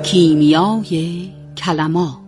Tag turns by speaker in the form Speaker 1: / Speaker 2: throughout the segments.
Speaker 1: کیمیای کلمات.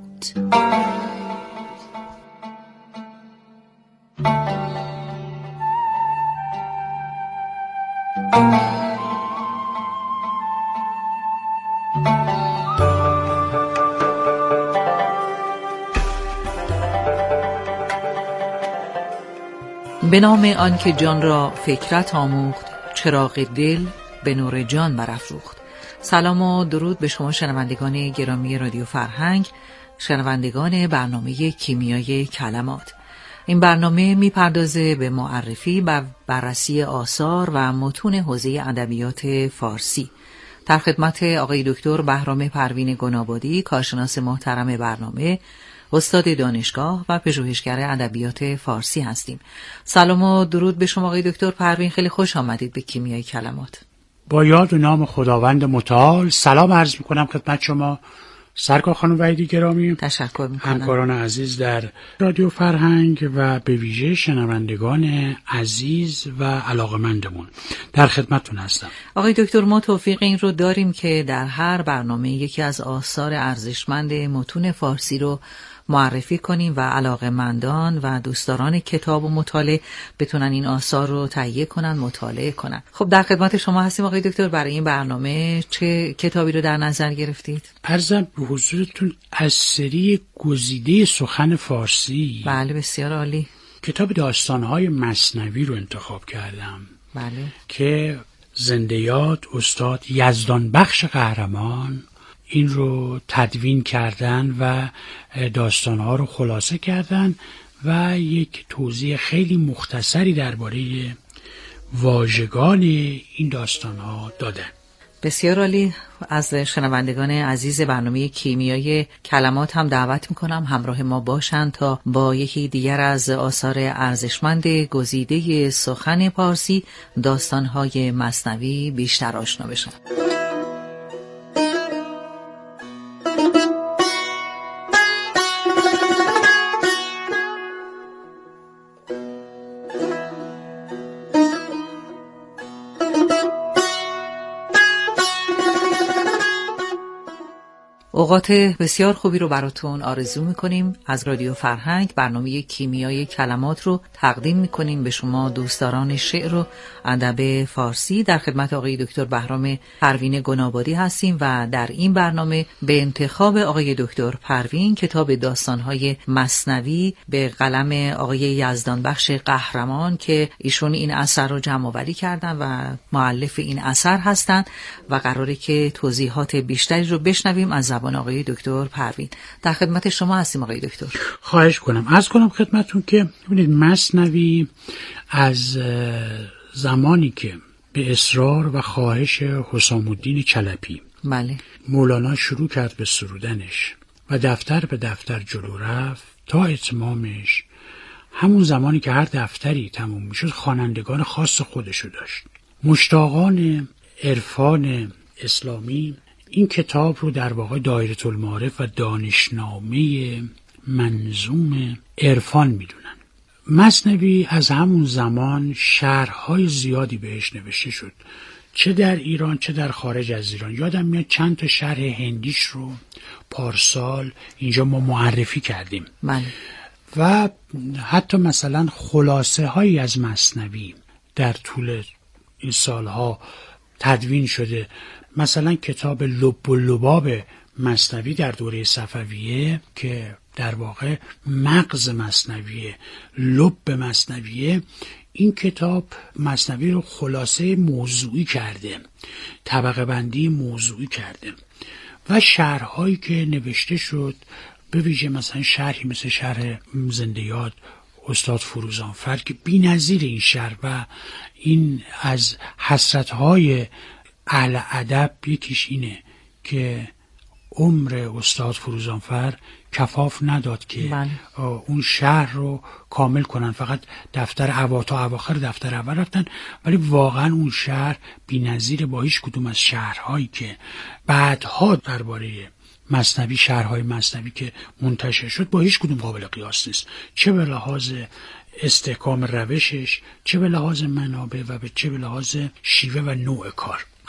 Speaker 2: به نام آن که جان را فکرت آموخت، چراغ دل به نور جان برافروخت. سلام و درود به شما شنوندگان گرامی رادیو فرهنگ، شنوندگان برنامه کیمیای کلمات. این برنامه میپردازه به معرفی و بررسی آثار و متون حوزه ادبیات فارسی. در خدمت آقای دکتر بهرام پروین گنابادی، کارشناس محترم برنامه، استاد دانشگاه و پژوهشگر ادبیات فارسی هستیم. سلام و درود به شما آقای دکتر پروین، خیلی خوش آمدید به کیمیای کلمات.
Speaker 3: با یاد و نام خداوند متعال سلام عرض میکنم خدمت شما سرکار خانم وحیدی گرامی،
Speaker 2: تشکر میکنم،
Speaker 3: همکاران عزیز در رادیو فرهنگ و به ویژه شنوندگان عزیز و علاقمندمون. در خدمتتون هستم.
Speaker 2: آقای دکتر، ما توفیق این رو داریم که در هر برنامه یکی از آثار ارزشمند متون فارسی رو معرفی کنیم و علاقه‌مندان و دوستداران کتاب و مطالعه بتونن این آثار رو تهیه کنن، مطالعه کنن. خب در خدمت شما هستیم آقای دکتر. برای این برنامه چه کتابی رو در نظر گرفتید؟
Speaker 3: عرضم به حضورتون از سری گزیده سخن فارسی.
Speaker 2: بله، بسیار عالی.
Speaker 3: کتاب داستان‌های مثنوی رو انتخاب کردم.
Speaker 2: بله.
Speaker 3: که زنده یاد استاد یزدان بخش قهرمان این رو تدوین کردن و داستانها رو خلاصه کردن و یک توضیح خیلی مختصری درباره واژگان این داستانها دادن.
Speaker 2: بسیار عالی. از شنوندگان عزیز برنامه کیمیای کلمات هم دعوت میکنم همراه ما باشن تا با یکی دیگر از آثار ارزشمند گزیده سخن فارسی، داستانهای مثنوی، بیشتر آشنا بشن. اوقات بسیار خوبی رو براتون آرزو میکنیم. از رادیو فرهنگ برنامه کیمیای کلمات رو تقدیم میکنیم به شما دوستداران شعر و ادب فارسی. در خدمت آقای دکتر بهرام پروین گنابادی هستیم و در این برنامه به انتخاب آقای دکتر پروین کتاب داستانهای مثنوی به قلم آقای یزدان بخش قهرمان که ایشون این اثر رو جمع آوری کردن و مؤلف این اثر هستند و قراره که توضیحات بیشتری رو بشنویم از زبان آقای دکتر پروین. در خدمت شما هستیم آقای دکتر.
Speaker 3: خواهش کنم. عرض کنم خدمتتون که ببینید مثنوی از زمانی که به اصرار و خواهش حسام الدین چلپی
Speaker 2: بله
Speaker 3: مولانا شروع کرد به سرودنش و دفتر به دفتر جلو رفت تا اتمامش، همون زمانی که هر دفتری تموم میشد خوانندگان خاص خودشو داشت. مشتاقان عرفان اسلامی این کتاب رو در واقع دایره المعارف و دانشنامه منظوم عرفان میدونن. مثنوی از همون زمان شرح‌های زیادی بهش نوشته شد، چه در ایران چه در خارج از ایران. یادم میاد چند تا شرح هندیش رو پارسال اینجا ما معرفی کردیم.
Speaker 2: بله.
Speaker 3: و حتی مثلا خلاصه هایی از مثنوی در طول این سالها تدوین شده. مثلا کتاب لب و لباب مثنوی در دوره صفویه که در واقع مغز مثنویه، لب مثنویه، این کتاب مثنوی رو خلاصه موضوعی کرده، طبقه بندی موضوعی کرده و شرح‌هایی که نوشته شد، به ویژه مثلا شرحی مثل شرح زنده یاد استاد فروزانفر که بی‌نظیر این شرح و این از حسرت‌های اهل ادب یکیش اینه که عمر استاد فروزانفر کفاف نداد که اون شهر رو کامل کنن، فقط دفتر اواخر دفتر اول رفتن، ولی واقعا اون شهر بی‌نظیر با هیچ کدوم از شهرهایی که بعدها درباره مثنوی، شهرهای مثنوی که منتشر شد، با هیچ کدوم قابل قیاس نیست، چه به لحاظ استحکام روشش، چه به لحاظ منابع و چه به لحاظ شیوه و نوع کار.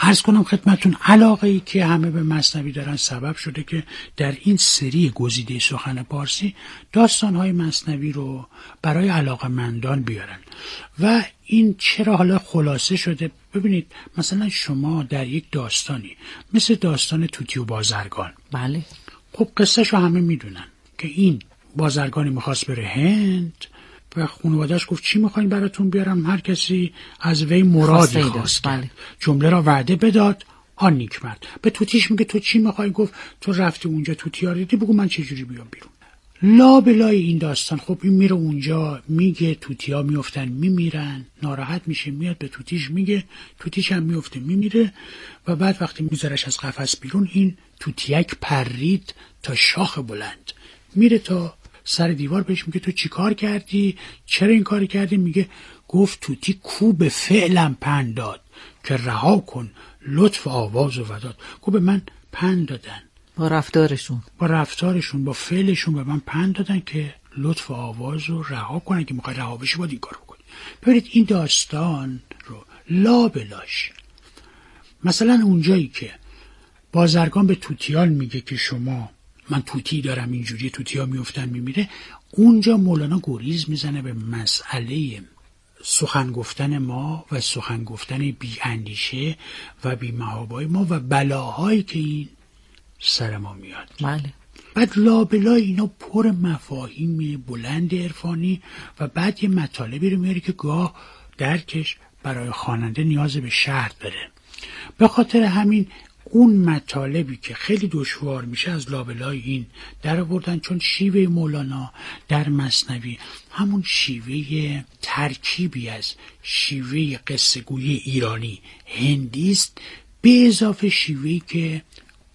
Speaker 3: عرض کنم خدمتون علاقه‌ای که همه به مثنوی دارن سبب شده که در این سری گزیده سخن پارسی داستان‌های مثنوی رو برای علاقه‌مندان بیارن. و این چرا حالا خلاصه شده؟ ببینید مثلا شما در یک داستانی مثل داستان توتی و بازرگان،
Speaker 2: بله،
Speaker 3: خب قصهشو همه میدونن که این بازرگانی میخواست بره هند و خانواده‌اش گفت چی میخواین براتون بیارم؟ هر کسی از وی مرادی خواست.
Speaker 2: بله.
Speaker 3: جمله را وعده بداد آن نیکمرد. به توتیش میگه تو چی میخوای؟ گفت تو رفتی اونجا توتیا دیدی، بگو من چه جوری بیام بیرون. لا بلای این داستان خب این میره اونجا میگه توتیا میافتن میمیرن، ناراحت میشه میاد به توتیش میگه، توتیش هم میفته میمیره و بعد وقتی میذارش از قفس بیرون این توتیک پرید تا شاخ بلند، میره تا سر دیوار بهش میگه تو چی کار کردی؟ چرا این کار کردی؟ میگه گفت توتی کو به فعلم پند داد که رها کن لطف آواز و وداد. گفت به من پند دادن،
Speaker 2: با رفتارشون با فعلشون به من پند دادن که لطف آواز رو رها کنن، که میخوای رها بشی باید این کار بکنی. ببینید این داستان رو لا بلاش مثلا اونجایی که بازرگان به توتیان میگه که شما من توتی دارم اینجوری توتیا میافتن میمیره، اونجا مولانا گریز میزنه به مسئله سخن گفتن ما و سخن گفتن بی اندیشه و بی محابای ما و بلاهایی که این سر ما میاد. بله.
Speaker 3: بعد لابلا اینا پر مفاهیم بلند عرفانی و بعد یه مطالبی رو میاره که گاه درکش برای خواننده نیاز به شرح داره. به خاطر همین اون مطالبی که خیلی دشوار میشه از لابلای این در آوردن، چون شیوه مولانا در مثنوی همون شیوه ترکیبی از شیوه قصه گویی ایرانی هندی است، به اضافه شیوهی که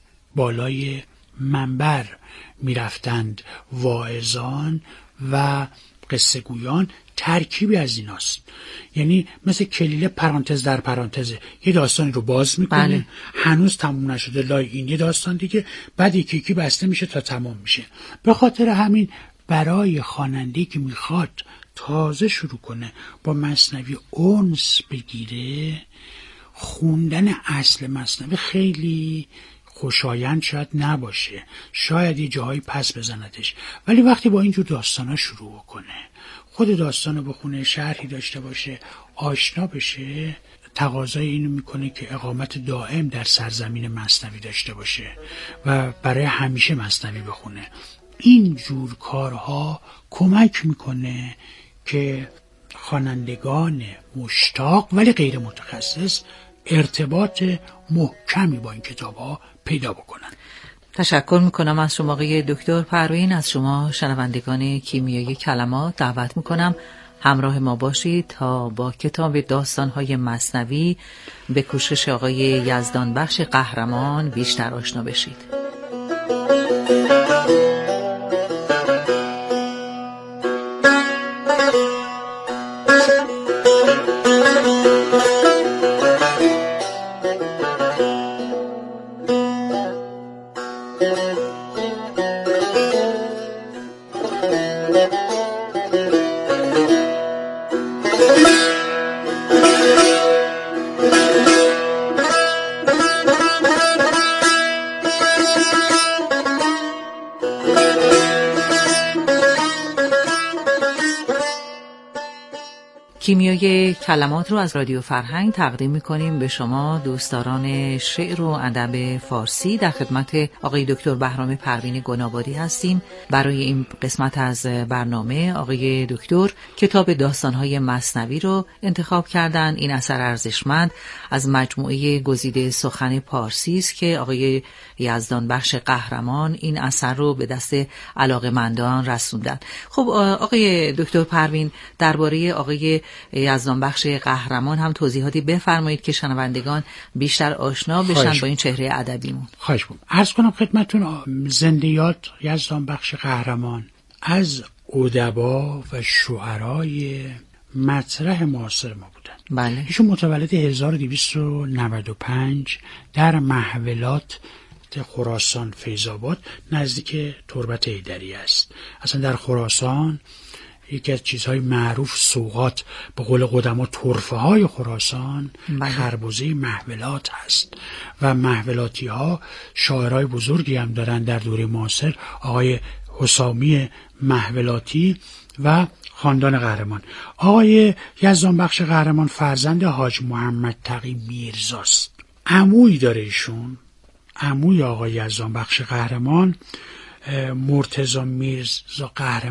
Speaker 3: بالای منبر میرفتند واعظان و قصه گویان، ترکیبی از ایناست. یعنی مثل کلیله پرانتز در پرانتزه، یه داستانی رو باز میکنه.
Speaker 2: بله.
Speaker 3: هنوز تموم نشده لای این یه داستان دیگه، بعد یکی یکی بسته میشه تا تمام میشه. به خاطر همین برای خواننده‌ای که میخواد تازه شروع کنه با مثنوی انس بگیره، خوندن اصل مثنوی خیلی خوشایند شاید نباشه، شاید یه جاهایی پس بزندش، ولی وقتی با اینجور داستانا شروع کنه، خود داستانو بخونه، شرحی داشته باشه، آشنا بشه، تقاضای اینو میکنه که اقامت دائم در سرزمین مثنوی داشته باشه و برای همیشه مثنوی بخونه. این جور کارها کمک میکنه که خوانندگان مشتاق ولی غیر متخصص ارتباط محکمی با این کتاب‌ها پیدا بکنن.
Speaker 2: تشکر میکنم از شما آقای دکتر پروین. از شما شنوندگان کیمیای کلمات دعوت میکنم همراه ما باشید تا با کتاب داستان‌های مثنوی به کوشش آقای یزدانبخش قهرمان بیشتر آشنا بشید. کیمیای کلمات رو از رادیو فرهنگ تقدیم می‌کنیم به شما دوستداران شعر و ادب فارسی. در خدمت آقای دکتر بهرام پروین گنابادی هستیم. برای این قسمت از برنامه آقای دکتر کتاب داستان‌های مثنوی رو انتخاب کردن. این اثر ارزشمند از مجموعه گزیده سخن پارسی است که آقای یزدانبخش قهرمان این اثر رو به دست علاقه‌مندان رسوندن. خب آقای دکتر پروین، درباره آقای یزدانبخش قهرمان هم توضیحاتی بفرمایید که شنوندگان بیشتر آشنا بشن با این چهره ادبیمون.
Speaker 3: خواهش می‌کنم. عرض کنم خدمتتون زندیات یزدانبخش قهرمان از ادبا و شعرای مطرح معاصر ما بودن.
Speaker 2: بله.
Speaker 3: ایشون متولد 1295 در محولات خراسان فیض‌آباد نزدیک تربت حیدری است. اصلا در خراسان یکی از چیزهای معروف سوغات به قول قدما طرفه های خراسان خربزه محولات هست و محولاتی ها شاعرای بزرگی هم دارن در دوره معاصر، آقای حسامی محولاتی و خاندان قهرمان. آقای یزدانبخش قهرمان فرزند حاج محمد تقی میرزاست، عمویی داره ایشون، عموی آقای یزدانبخش قهرمان مرتضی میرزا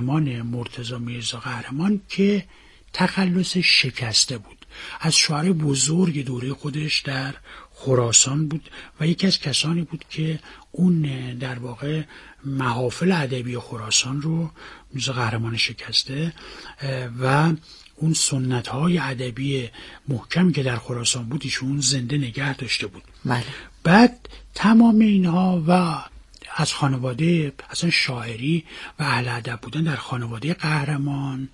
Speaker 3: قهرمان که تخلص شکسته بود، از شاعر بزرگ دوره خودش در خراسان بود و یکی از کسانی بود که اون در واقع محافل ادبی خراسان رو، میرزا قهرمان شکسته، و اون سنت‌های ادبی محکمی که در خراسان بود ایشون زنده نگه داشته بود.
Speaker 2: بله.
Speaker 3: بعد تمام اینها و از خانواده اصلا شاعری و اهل ادب بودن در خانواده قهرمان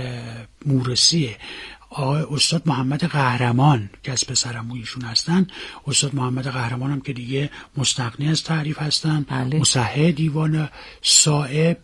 Speaker 3: مورثیه. آقای استاد محمد قهرمان که از پسرعموی ایشون هستن، استاد محمد قهرمان هم که دیگه مستغنی از تعریف هستن،
Speaker 2: بله.
Speaker 3: مصحح دیوان صائب،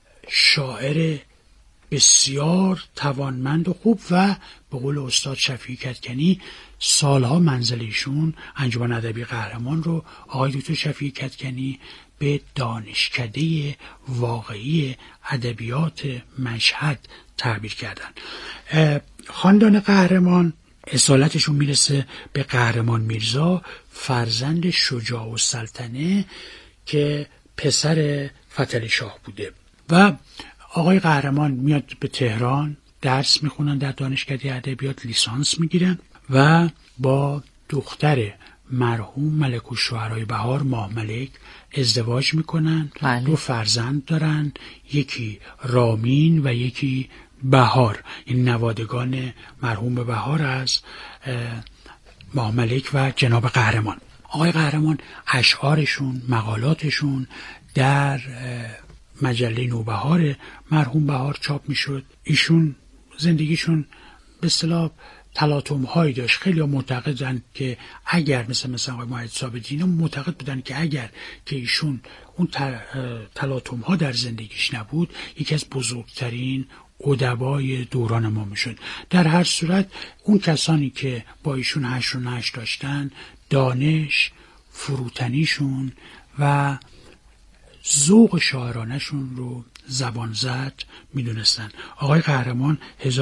Speaker 3: شاعر بسیار توانمند و خوب و به قول استاد شفیعی کدکنی سالها منزل ایشون انجمن ادبی قهرمان رو آقای دکتر شفیعی کدکنی به دانشکده واقعی ادبیات مشهد تعبیر کردن. خاندان قهرمان اصالتشون میرسه به قهرمان میرزا، فرزند شجاع السلطنه که پسر فتحعلی شاه بوده و آقای قهرمان میاد به تهران درس میخونن، در دانشکده ادبیات لیسانس میگیرن و با دختر مرحوم ملک الشعرای بهار ماه ملک ازدواج میکنن.
Speaker 2: بله.
Speaker 3: 2 فرزند دارن، یکی رامین و یکی بهار، این نوادگان مرحوم بهار از ماه ملک و جناب قهرمان. آقای قهرمان اشعارشون، مقالاتشون در مجله نوبهار مرحوم بهار چاپ میشد. ایشون زندگیشون به اصطلاح تلاطم هایی داشت. خیلی معتقدن که اگر مثلا آقای معید ثابتی معتقد بودن که اگر که ایشون اون تلاطم ها در زندگیش نبود، یکی از بزرگترین ادبای دوران ما میشد. در هر صورت اون کسانی که با ایشون هش و نش داشتن، دانش، فروتنیشون و ذوق شاعرانشون رو زبان زد میدونستن. آقای قهرمان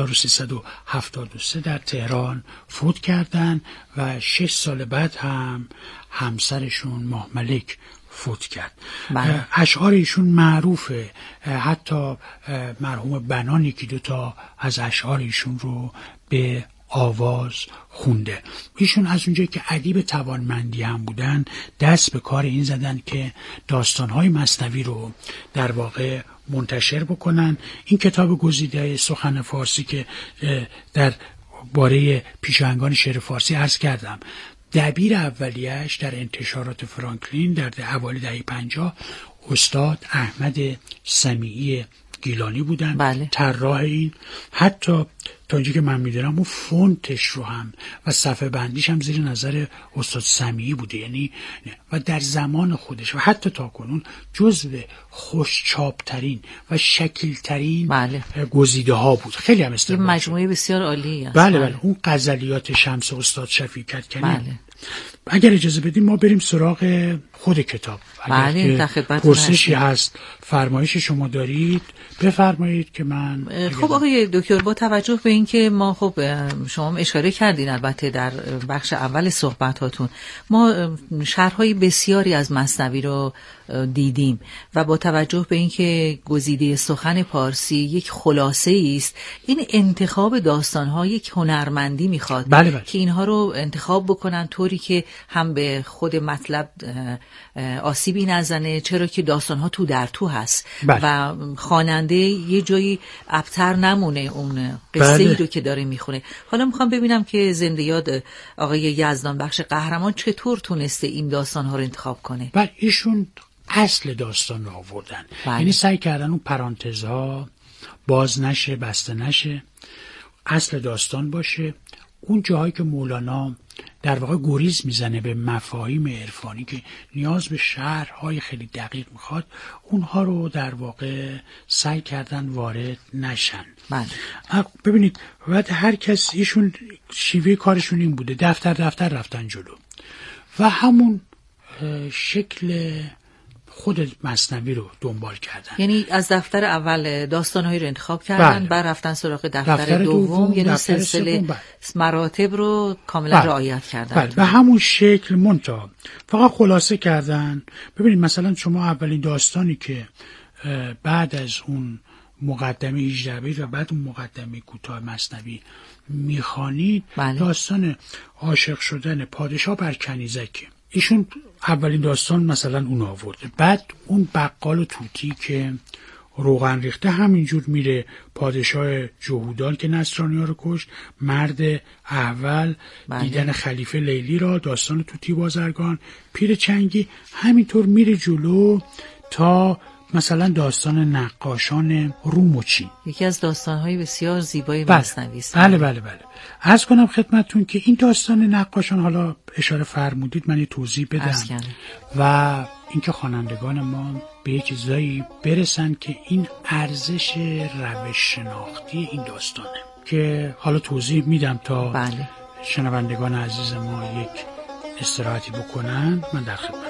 Speaker 3: 1373 در تهران فوت کردن و 6 سال بعد هم همسرشون ماه ملک فوت کرد. اشعار ایشون معروفه، حتی مرحوم بنان 1-2 از اشعار ایشون رو به آواز خونده. ایشون از اونجایی که ادیب توانمندی هم بودن، دست به کار این زدن که داستان‌های مثنوی رو در واقع منتشر بکنن. این کتاب گزیده سخن فارسی که در باره پیشاهنگان شعر فارسی عرض کردم، دبیر اولیه‌اش در انتشارات فرانکلین در اوایل دهه 50 استاد احمد سمیعی گیلانی بودن.
Speaker 2: بله.
Speaker 3: طراح این، حتی تا اونجایی که من میدونم اون فونتش رو هم و صفحه بندیش هم زیر نظر استاد سمیعی بوده، یعنی و در زمان خودش و حتی تا کنون جزو خوشچاپترین و شکیلترین
Speaker 2: بله.
Speaker 3: گزیده ها بود. خیلی هم استفاده
Speaker 2: مجموعه بسیار عالی است.
Speaker 3: بله. اون غزلیات شمس استاد شفیعی کدکنی.
Speaker 2: بله.
Speaker 3: اگر اجازه بدیم ما بریم سراغ خود کتاب.
Speaker 2: بله، در خدمتتون
Speaker 3: پرسشی هست، فرمایش شما دارید بفرمایید که من.
Speaker 2: خب آقای دکتر، با توجه به اینکه ما خب شما اشاره کردین البته در بخش اول صحبتاتون، ما شرح‌های بسیاری از مثنوی رو دیدیم و با توجه به اینکه گزیده سخن پارسی یک خلاصه است، این انتخاب داستان‌ها یک هنرمندی میخواد.
Speaker 3: بله. که
Speaker 2: اینها رو انتخاب بکنن طوری که هم به خود مطلب آسیبی نزنه، چرا که داستان‌ها تو در تو هست.
Speaker 3: بله.
Speaker 2: و خواننده یه جایی ابتر نمونه اون قصه ای رو که داره میخونه. حالا میخوام ببینم که زنده یاد آقای یزدانبخش قهرمان چطور تونسته این داستان‌ها رو انتخاب کنه.
Speaker 3: بله، ایشون اصل داستان رو آوردن. یعنی سعی کردن اون پرانتزها باز نشه، بسته نشه، اصل داستان باشه. اون جاهایی که مولانا در واقع گریز میزنه به مفاهیم عرفانی که نیاز به شرح‌های خیلی دقیق میخواد، اونها رو در واقع سعی کردن وارد نشن.
Speaker 2: بله.
Speaker 3: ببینید بعد هر کس ایشون شیوه کارشون این بوده، دفتر رفتن جلو و همون شکل خود مثنوی رو دنبال کردن.
Speaker 2: یعنی از دفتر اول داستان‌هایی رو انتخاب کردن،
Speaker 3: بله.
Speaker 2: بعد رفتن سراغ دفتر دوم، یعنی سلسله مراتب رو کاملا رعایت کردن.
Speaker 3: بله. و همون شکل منتها فقط خلاصه کردن. ببینید مثلا شما اولین داستانی که بعد از اون مقدمه 18 بیت و بعد اون مقدمه کوتاه مثنوی میخوانید،
Speaker 2: بله.
Speaker 3: داستان عاشق شدن پادشاه بر کنیزک. ایشون اولین داستان مثلا اون آورده. بعد اون بقال و توتی که روغن ریخته همینجور میره پادشاه جهودان که نصرانی ها رو کشت، مرد اول،
Speaker 2: بله.
Speaker 3: دیدن خلیفه لیلی را، داستان توتی بازرگان، پیر چنگی، همینطور میره جلو تا مثلا داستان نقاشان روم و چین.
Speaker 2: یکی از داستان‌های بسیار زیبای مثنوی است.
Speaker 3: بله. عرض کنم خدمتتون که این داستان نقاشان، حالا اشاره فرمودید من یه توضیح بدم و اینکه خوانندگان ما به یه چیزایی برسن که این ارزش روش شناختی این داستانه که حالا توضیح میدم تا
Speaker 2: بله.
Speaker 3: شنوندگان عزیز ما یک استراحتی بکنن. من در خدمتتون.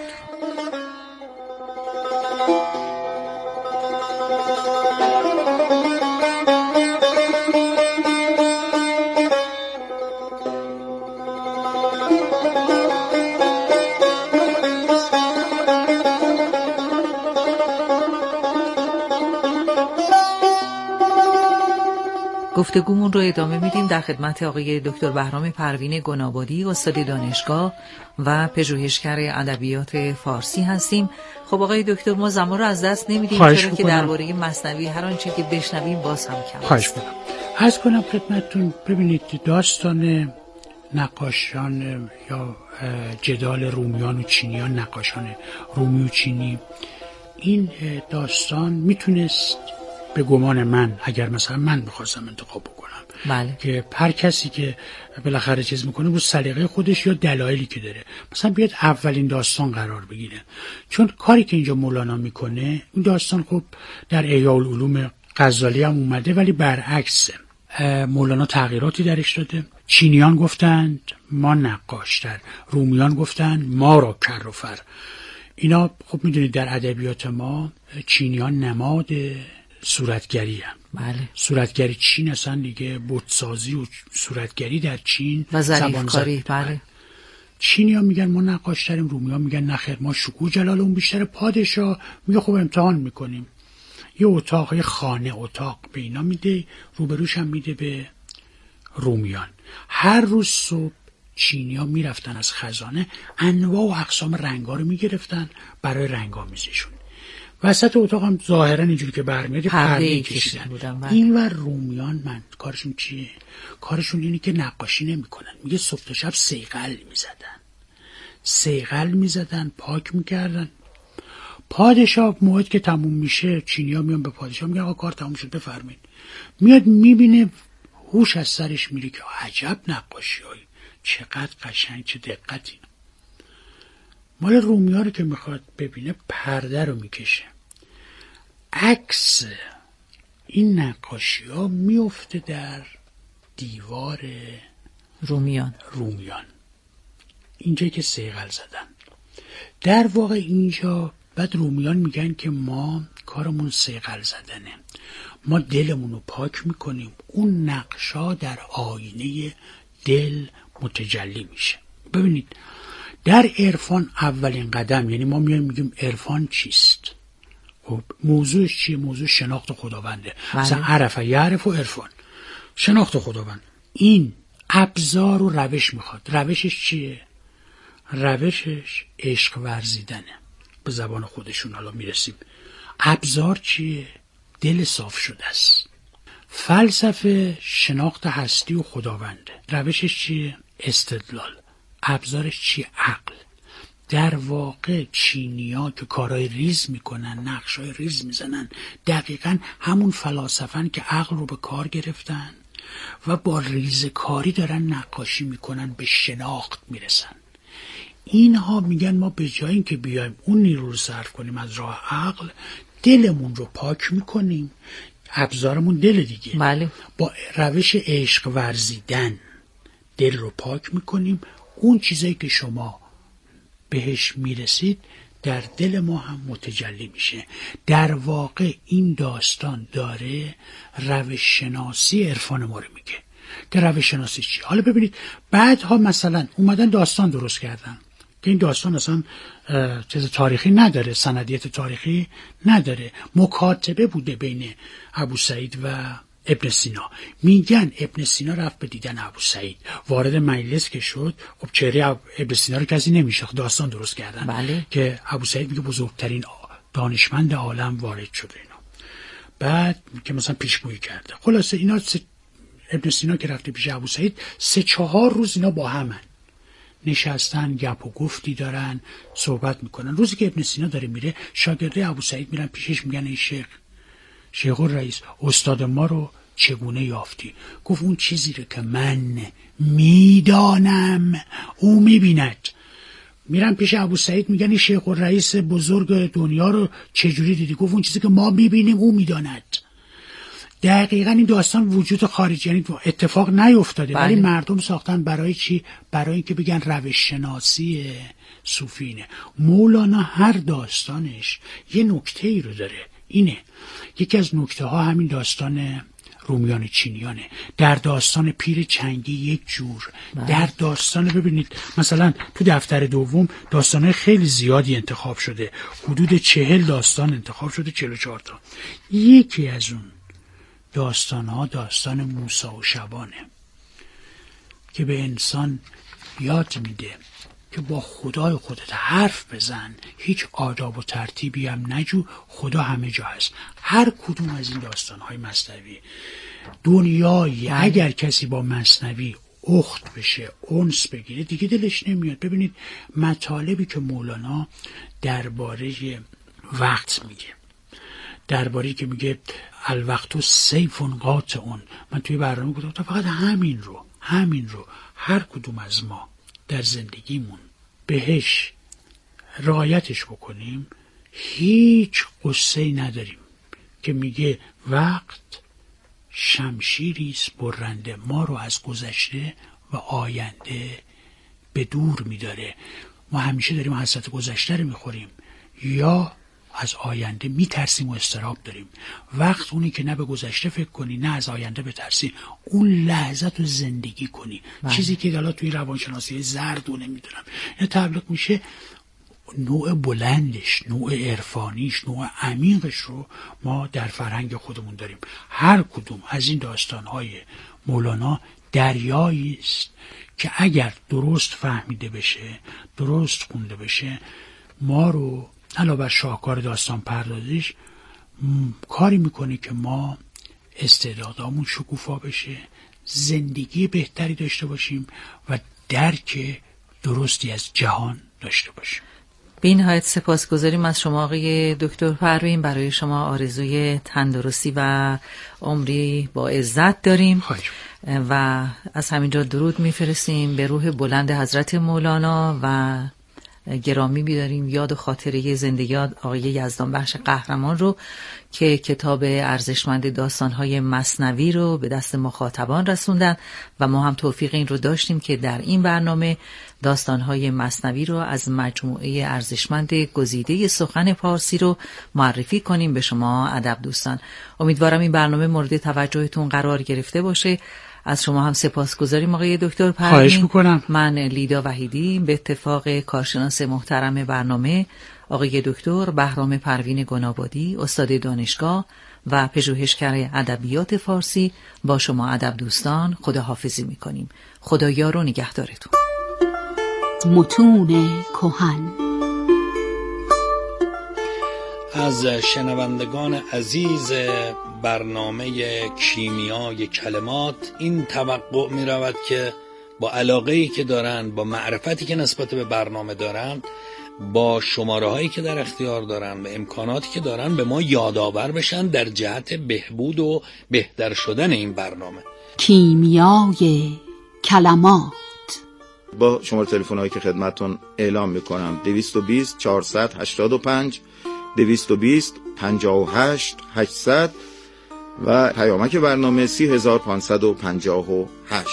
Speaker 2: گفتگومون رو ادامه میدیم. در خدمت آقای دکتر بهرام پروین گنابادی، استاد دانشگاه و پژوهشگر ادبیات فارسی هستیم. خب آقای دکتر، ما زمان رو از دست نمیدیم، چرا که درباره مثنوی هر آنچه که بشنویم باز هم کم.
Speaker 3: خواهش می‌کنم. عرض کنم خدمتتون، ببینید داستان نقاشان یا جدال رومیان و چینیان، نقاشان رومی و چینی، این داستان میتونست به گمان من، اگر مثلا من بخواستم انتخاب بکنم،
Speaker 2: بله.
Speaker 3: که هر کسی که بالاخره چیز میکنه با سلیقه خودش یا دلایلی که داره مثلا بیاد اولین داستان قرار بگیره، چون کاری که اینجا مولانا میکنه، این داستان خب در احیاء العلوم غزالی هم اومده ولی برعکسه. مولانا تغییراتی درش داده. چینیان گفتند ما نقاشتر، رومیان گفتند ما را کر و فر. اینا خب میدونید در ادبیات ما چینیان نماد صورتگری هم.
Speaker 2: بله.
Speaker 3: صورتگری چین اصلا دیگه بتسازی و صورتگری در چین
Speaker 2: و ظریفکاری. بله.
Speaker 3: چینی ها میگن ما نقاشتریم، رومی ها میگن نخیر ما شکوه جلال اون بیشتر. پادشاه میگه خب امتحان میکنیم، یه اتاق، یه خانه اتاق به اینا میده، روبروش هم میده به رومیان. هر روز صبح چینی ها میرفتن از خزانه انواع و اقسام رنگا رو میگرفتن برای رنگامیزیشون. وسط اتاق هم ظاهرا اینجوری که برمیاد پرده کشیدن. این و رومیان من کارشون چیه؟ کارشون اینه که نقاشی نمیکنن. میگه صبح تا شب صیقل میزدن، پاک میکردن. پادشاه موقعی که تموم میشه، چینی‌ها میان به پادشاه میگن آقا کار تموم شد بفرمایید. میاد میبینه هوش از سرش میره که عجب نقاشی‌هایی، چقدر قشنگ، چه دقتی. مال رومی‌ها رو که میخواد ببینه پرده رو میکشه، عکس این نقاشی‌ها میفته در دیوار رومیان. اینجا که صیقل زدن در واقع اینجا. بعد رومیان میگن که ما کارمون صیقل زدنه، ما دلمون رو پاک میکنیم، اون نقشا در آینه دل متجلی میشه. ببینید در عرفان اولین قدم، یعنی ما میایم میگیم عرفان چیست؟ خب موضوعش چیه؟ موضوع شناخت خداونده. مثلا عرفه یعرف و عرفان، شناخت خداوند. این ابزار و روش میخواد. روشش چیه؟ روشش عشق ورزیدنه. به زبان خودشون حالا میرسیم. ابزار چیه؟ دل صاف شده است. فلسفه شناخت هستی و خداونده. روشش چیه؟ استدلال. ابزارش چیه؟ عقل. در واقع چینی‌ها که کارهای ریز میکنن، نقشای ریز میزنن، دقیقاً همون فلاسفن که عقل رو به کار گرفتن و با ریزکاری دارن نقاشی میکنن، به شناخت میرسن. اینها میگن ما به جای اینکه بیایم اون نیرو رو صرف کنیم از راه عقل، دلمون رو پاک میکنیم. ابزارمون دل دیگه.
Speaker 2: بله.
Speaker 3: با روش عشق ورزیدن دل رو پاک میکنیم. اون چیزایی که شما بهش میرسید در دل ما هم متجلی میشه. در واقع این داستان داره روش شناسی عرفان ما رو میگه که روش شناسی چی. حالا ببینید بعدها مثلا اومدن داستان درست کردن که این داستان اصلا چیز تاریخی نداره، سندیت تاریخی نداره، مکاتبه بوده بین ابو سعید و ابن سینا. میگن ابن سینا رفت به دیدن ابو سعید، وارد مجلس که شد، خب چهره ابن سینا رو کسی نمیشناخت، داستان درست کردن.
Speaker 2: بله.
Speaker 3: که ابو سعید میگه بزرگترین دانشمند عالم وارد شده اینا. بعد که مثلا پیشگویی کرده. خلاصه اینا ابن سینا که رفته پیش ابو سعید 3-4 روز اینا با همن نشستن، گپ و گفتی دارن، صحبت میکنن. روزی که ابن سینا داره میره، شاگرده ابو سعید میرن پیشش، میگن ای شیخ الرئیس، استاد ما رو چگونه یافتی؟ گفت اون چیزی رو که من میدانم او میبیند. میرن پیش ابو سعید میگن این شیخ الرئیس بزرگ دنیا رو چجوری دیدی؟ گفت اون چیزی که ما میبینیم او میداند. دقیقاً این داستان وجود خارجی، یعنی اتفاق نیفتاده، ولی مردم ساختن. برای چی؟ برای اینکه بگن روش شناسی صوفینه. مولانا هر داستانش یه نکته ای رو داره. اینه یکی از نکته ها همین داستان رومیان چینیانه. در داستان پیر چنگی یک جور، در داستان ببینید مثلا تو دفتر دوم داستانهای خیلی زیادی انتخاب شده، حدود 40 داستان انتخاب شده، 44 تا. یکی از اون داستانها داستان موسی و شبانه که به انسان یاد میده که با خدای خودت حرف بزن، هیچ آداب و ترتیبی هم نجو، خدا همه جا هست. هر کدوم از این داستانهای مثنوی دنیایی اگر کسی با مثنوی اخت بشه، انس بگیره، دیگه دلش نمیاد. ببینید مطالبی که مولانا درباره وقت میگه، درباره که میگه الوقت سیف قاطع، من توی برنامه گفتم فقط همین رو هر کدوم از ما در زندگیمون بهش رعایتش بکنیم، هیچ قصه‌ای نداریم. که میگه وقت شمشیریست برنده، ما رو از گذشته و آینده به دور میداره. ما همیشه داریم حسرت گذشته رو میخوریم یا از آینده میترسیم و اضطراب داریم. وقت اونی که نه به گذشته فکر کنی نه از آینده بترسی، اون لحظه تو زندگی کنی. چیزی که حالا توی روانشناسی زرد و نمیدونم این تبلیغ میشه، نوع بلندش، نوع عرفانیش، نوع عمیقش رو ما در فرهنگ خودمون داریم. هر کدوم از این داستانهای مولانا دریایی است که اگر درست فهمیده بشه، درست خونده بشه، ما رو علاوه بر شاهکار داستان پردازیش کاری میکنه که ما استعدادامون شکوفا بشه، زندگی بهتری داشته باشیم و درک درستی از جهان داشته باشیم.
Speaker 2: به این نهایت سپاسگزاریم از شما آقای دکتر پروین. برای شما آرزوی تندرستی و عمری با عزت داریم و از همینجا درود میفرستیم به روح بلند حضرت مولانا و گرامی بیداریم یاد و خاطره زندگی آقای یزدان بخش قهرمان رو که کتاب ارزشمند داستان‌های مثنوی رو به دست مخاطبان رسوندن و ما هم توفیق این رو داشتیم که در این برنامه داستان‌های مثنوی رو از مجموعه ارزشمند گزیده سخن پارسی رو معرفی کنیم به شما ادب دوستان. امیدوارم این برنامه مورد توجهتون قرار گرفته باشه. از شما هم سپاسگزاریم آقای دکتر پروین.
Speaker 3: خواهش میکنم.
Speaker 2: من لیدا وحیدی به اتفاق کارشناس محترم برنامه آقای دکتر بهرام پروین گنابادی، استاد دانشگاه و پژوهشگر ادبیات فارسی، با شما ادب دوستان خداحافظی میکنیم. خدا یار و نگهدارتون.
Speaker 1: متون کهن
Speaker 4: از شنوندگان عزیز برنامه کیمیای کلمات این توقع می رود که با علاقه‌ای که دارند، با معرفتی که نسبت به برنامه دارند، با شماره هایی که در اختیار دارن و امکاناتی که دارن به ما یادآور بشن در جهت بهبود و بهتر شدن این برنامه.
Speaker 1: کیمیای کلمات
Speaker 5: با شماره تلفن هایی که خدمتون اعلام میکنم 220 485 220 58 800 و پیامک برنامه 30558.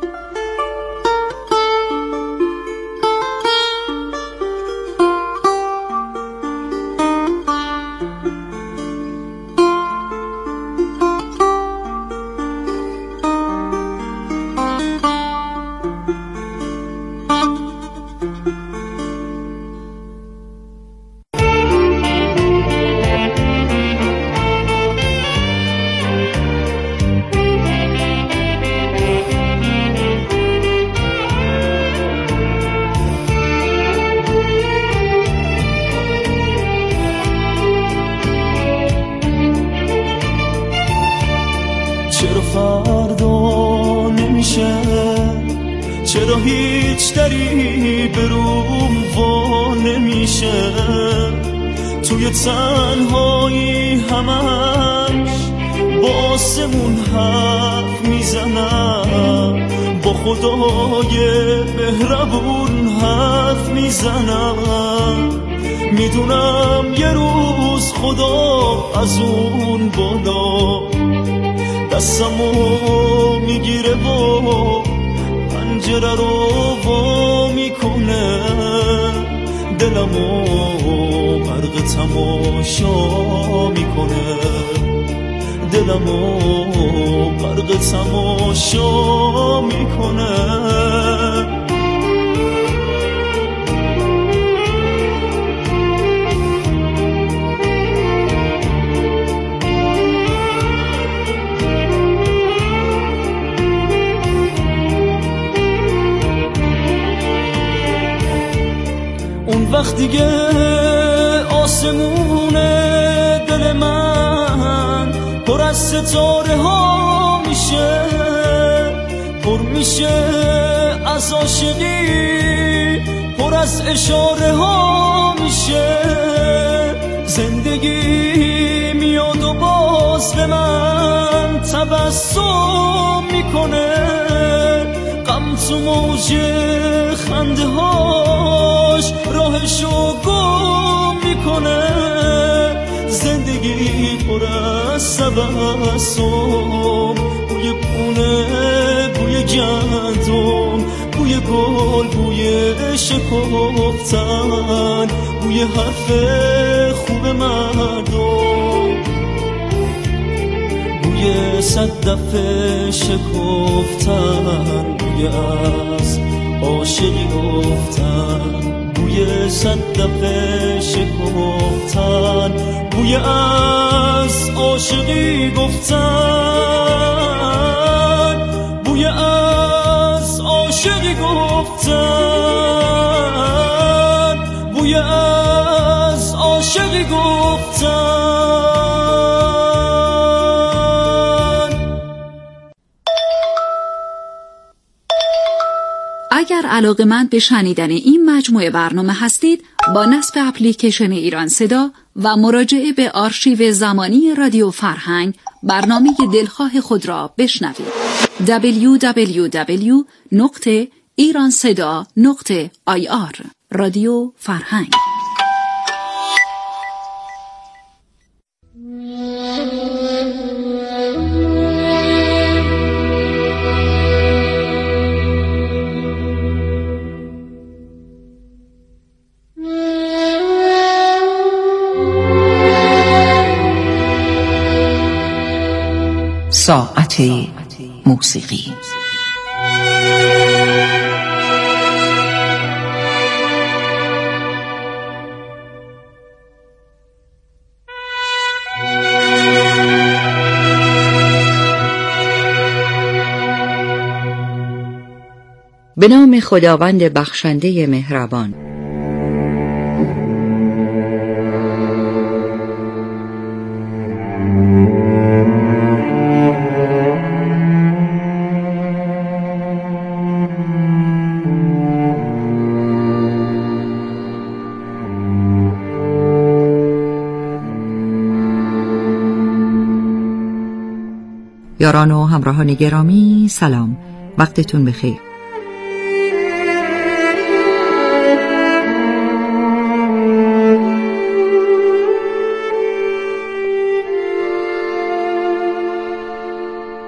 Speaker 6: چرا فردا نمیشه، چرا هیچ دری بروم وا نمیشه، توی تنهایی همش با آسمون حرف میزنم، با خدای مهربون حرف میزنم، میدونم یه روز خدا از اون بالا دستمو میگیره و پنجره رو وا میکنه، دلمو غرق تماشا میکنه، دلمو غرق تماشا میکنه. وقت دیگه آسمون دل من پر از ستاره ها میشه، پر میشه از عاشقی، پر از اشاره ها میشه، زندگی میاد و باز به من تبسم میکنه، غم تو موج خنده هاش راهشو گم میکنه، زندگی پر از تبسم، بوی پونه، بوی گندم، بوی گل، بوی شکفتن، بوی حرف خوب مردم، بوی صدف شکفتن، بوی از عاشقی گفتن، بوی صدف شکفتن، بوی از عاشقی گفتن، بوی از عاشقی گفتن، بوی از عاشقی گفتن.
Speaker 1: اگر علاقه‌مند به شنیدن این مجموعه برنامه هستید، با نصب اپلیکیشن ایران صدا و مراجعه به آرشیو زمانی رادیو فرهنگ برنامه دلخواه خود را بشنوید. www.iranseda.ir رادیو فرهنگ.
Speaker 2: ساعت موسیقی. به نام خداوند بخشنده مهربان. یاران و همراهان گرامی، سلام، وقتتون بخیر.